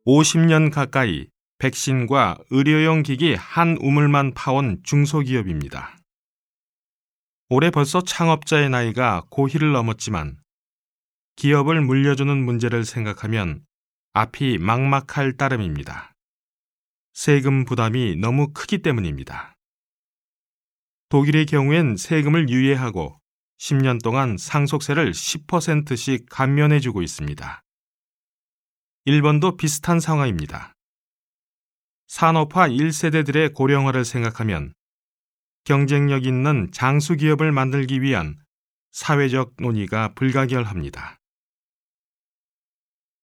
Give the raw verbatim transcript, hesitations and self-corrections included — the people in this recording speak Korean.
오십 년 가까이 백신과 의료용 기기 한 우물만 파온 중소기업입니다. 올해 벌써 창업자의 나이가 고희를 넘었지만 기업을 물려주는 문제를 생각하면 앞이 막막할 따름입니다. 세금 부담이 너무 크기 때문입니다. 독일의 경우엔 세금을 유예하고 십 년 동안 상속세를 십 퍼센트씩 감면해주고 있습니다. 일본도 비슷한 상황입니다. 산업화 일 세대들의 고령화를 생각하면 경쟁력 있는 장수기업을 만들기 위한 사회적 논의가 불가결합니다.